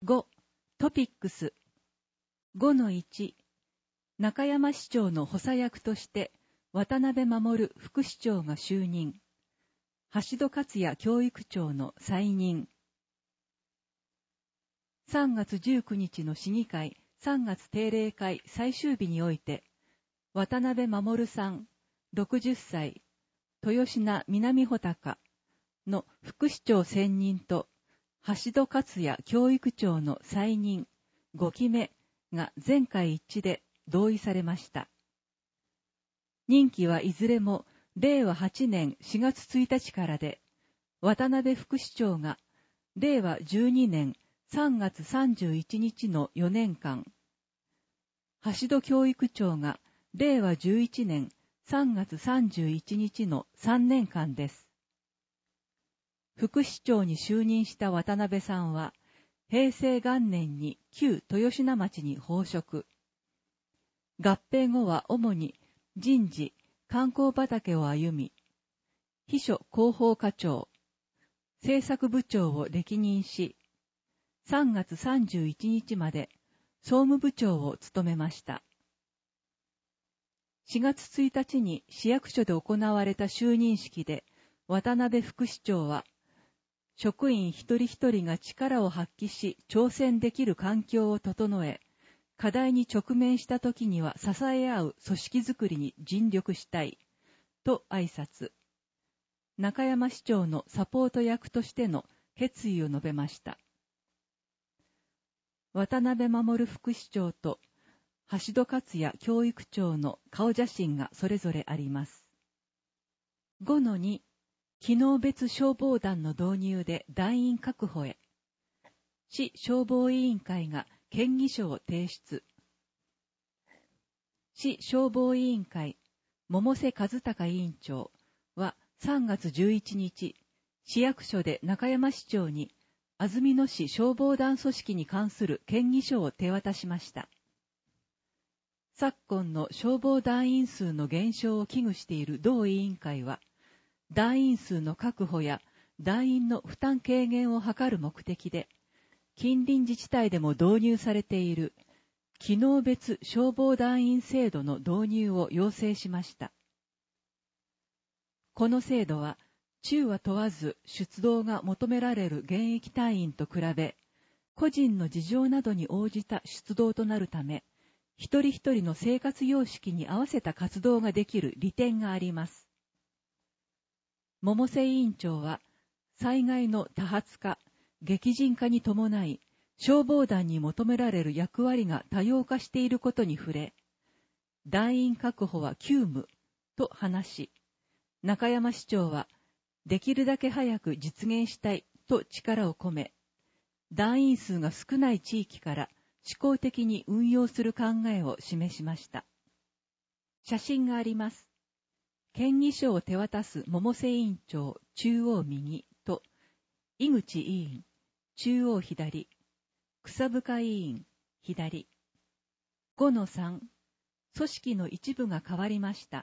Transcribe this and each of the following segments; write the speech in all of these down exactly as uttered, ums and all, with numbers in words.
ご. トピックス ごのいち 中山市長の補佐役として渡辺守副市長が就任。橋戸克也教育長の再任。さんがつじゅうくにちの市議会さんがつ定例会最終日において、渡辺守さんろくじゅっさい、豊品南穂高の副市長選任と、橋戸克也教育長の再任ごきめが全会一致で同意されました。任期はいずれもれいわはちねんしがつついたちからで、渡辺副市長がれいわじゅうにねんさんがつさんじゅういちにちのよねんかん、橋戸教育長がれいわじゅういちねんさんがつさんじゅういちにちのさんねんかんです。副市長に就任した渡辺さんは、平成元年に旧豊品町に奉職。合併後は主に人事、観光畑を歩み、秘書広報課長、政策部長を歴任し、さんがつさんじゅういちにちまで総務部長を務めました。しがつついたちに市役所で行われた就任式で、渡辺副市長は、職員一人一人が力を発揮し挑戦できる環境を整え、課題に直面した時には支え合う組織づくりに尽力したい、と挨拶。中山市長のサポート役としての決意を述べました。渡辺守副市長と橋戸克也教育長の顔写真がそれぞれあります。ごのに機能別消防団の導入で団員確保へ。市消防委員会が建議書を提出。市消防委員会、百瀬和孝委員長はさんがつじゅういちにち、市役所で中山市長に、安曇野市消防団組織に関する建議書を手渡しました。昨今の消防団員数の減少を危惧している同委員会は、団員数の確保や団員の負担軽減を図る目的で、近隣自治体でも導入されている機能別消防団員制度の導入を要請しました。この制度は、中は問わず出動が求められる現役隊員と比べ、個人の事情などに応じた出動となるため、一人一人の生活様式に合わせた活動ができる利点があります。百瀬委員長は、災害の多発化、激甚化に伴い、消防団に求められる役割が多様化していることに触れ、団員確保は急務と話し、中山市長は、できるだけ早く実現したいと力を込め、団員数が少ない地域から試行的に運用する考えを示しました。写真があります。建議書を手渡す百瀬委員長中央右と、井口委員中央左、草深委員左。ごのさん、組織の一部が変わりました。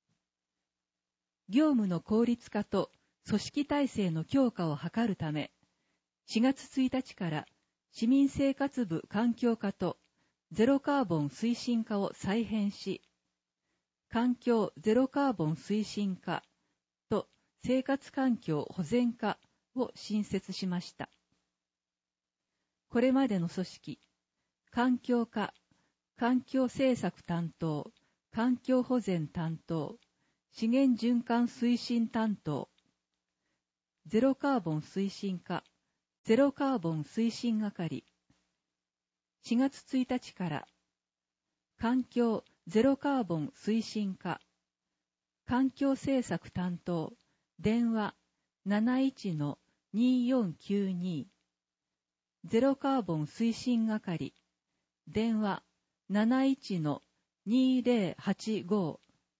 業務の効率化と組織体制の強化を図るため、しがつついたちから市民生活部環境課とゼロカーボン推進課を再編し、環境ゼロカーボン推進課と生活環境保全課を新設しました。これまでの組織、環境課、環境政策担当、環境保全担当、資源循環推進担当、ゼロカーボン推進課、ゼロカーボン推進係、しがつついたちから、環境ゼロカーボン推進課、環境政策担当、電話 なないちのにーよんきゅうに、ゼロカーボン推進係、電話 なないちのにーぜろはちご、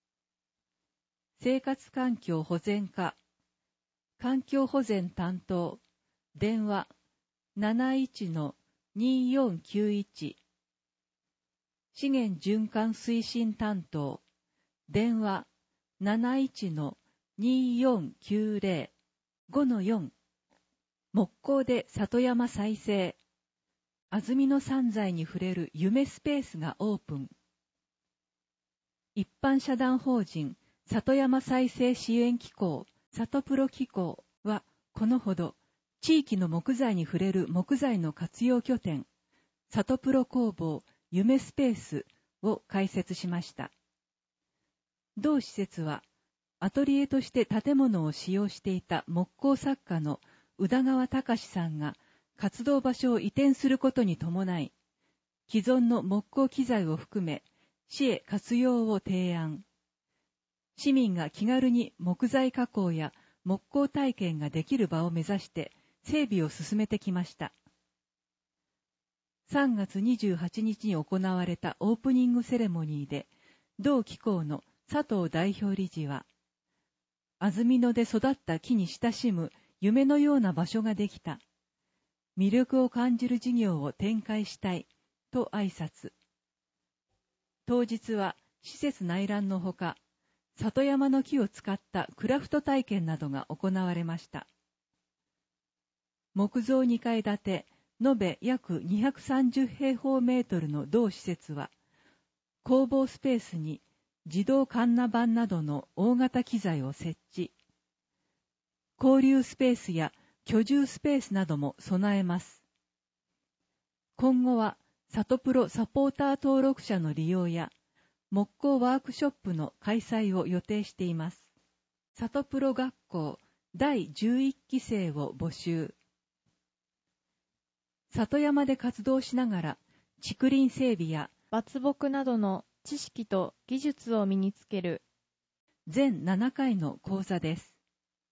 生活環境保全課、環境保全担当、電話 なないちのにーよんきゅういち、資源循環推進担当、電話 なないちのにーよんきゅうぜろ、ごのよん、木工で里山再生、 安曇野三材に触れる夢スペースがオープン。一般社団法人里山再生支援機構里プロ機構はこのほど地域の木材に触れる木材の活用拠点里プロ工房夢スペースを開設しました。同施設はアトリエとして建物を使用していた木工作家の宇田川隆さんが活動場所を移転することに伴い、既存の木工機材を含め市へ活用を提案。市民が気軽に木材加工や木工体験ができる場を目指して整備を進めてきました。さんがつにじゅうはちにちに行われたオープニングセレモニーで、同機構の佐藤代表理事は、安曇野で育った木に親しむ夢のような場所ができた。魅力を感じる事業を展開したいと挨拶。当日は施設内覧のほか、里山の木を使ったクラフト体験などが行われました。木造にかい建て、延べ約にひゃくさんじゅうへいほうメートルの同施設は、工房スペースに自動カンナ板などの大型機材を設置。交流スペースや居住スペースなども備えます。今後は、里プロサポーター登録者の利用や、木工ワークショップの開催を予定しています。里プロ学校だいじゅういっきせいを募集。里山で活動しながら、竹林整備や伐木などの知識と技術を身につける全ななかいの講座です。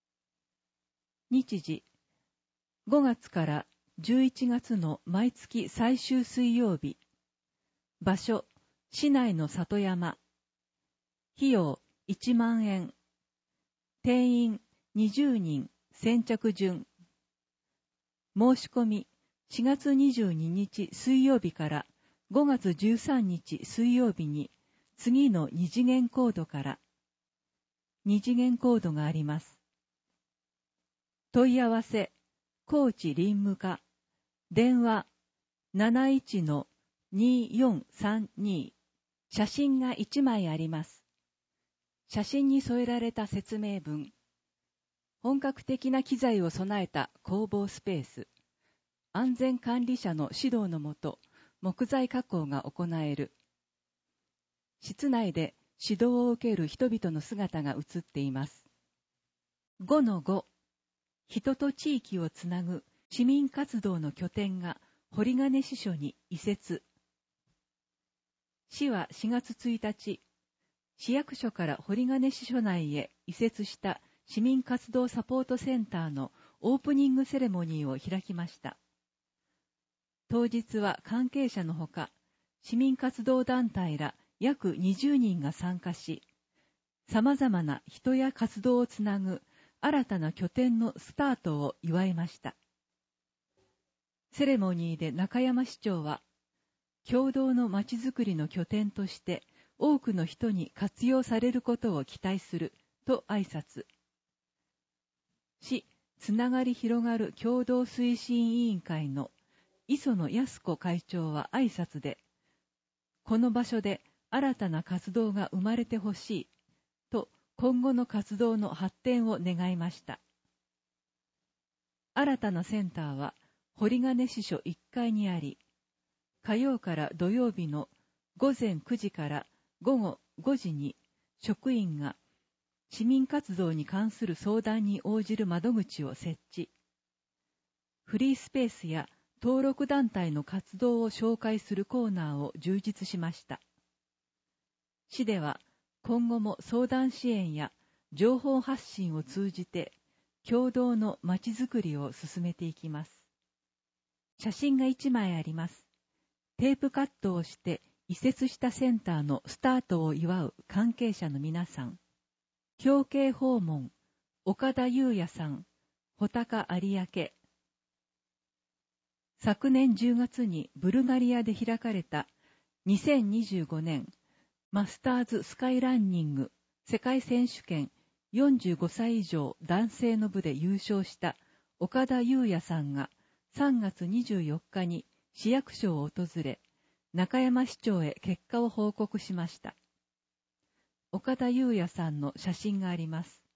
日時、ごがつからじゅういちがつの毎月最終水曜日。場所、市内の里山。費用いちまんえん。定員にじゅうにん、先着順。申し込みしがつにじゅうににち水曜日からごがつじゅうさんにち水曜日に次のに次元コードからに次元コードがあります。問い合わせ、高知林務課、電話 なないちのにーよんさんに、写真がいちまいあります。写真に添えられた説明文。本格的な機材を備えた工房スペース。安全管理者の指導のもと、木材加工が行える。室内で指導を受ける人々の姿が映っています。ごのご、人と地域をつなぐ市民活動の拠点が堀金支所に移設。市はしがつついたち、市役所から堀金支所内へ移設した市民活動サポートセンターのオープニングセレモニーを開きました。当日は関係者のほか、市民活動団体ら約にじゅうにんが参加し、様々な人や活動をつなぐ新たな拠点のスタートを祝いました。セレモニーで中山市長は、共同のまちづくりの拠点として多くの人に活用されることを期待すると挨拶。市つながり広がる共同推進委員会の磯野靖子会長は挨拶で、この場所で新たな活動が生まれてほしいと今後の活動の発展を願いました。新たなセンターは堀金支所いっかいにあり、火曜から土曜日のごぜんくじからごごごじに職員が市民活動に関する相談に応じる窓口を設置。フリースペースや登録団体の活動を紹介するコーナーを充実しました。市では今後も相談支援や情報発信を通じて共同のまちづくりを進めていきます。写真がいちまいあります。テープカットをして移設したセンターのスタートを祝う関係者の皆さん。表敬訪問、岡田裕也さん、穂高有明。昨年じゅうがつにブルガリアで開かれたにせんにじゅうごねんマスターズスカイランニング世界選手権よんじゅうごさい以上男性の部で優勝した岡田裕也さんがさんがつにじゅうよっかに市役所を訪れ、中山市長へ結果を報告しました。岡田裕也さんの写真があります。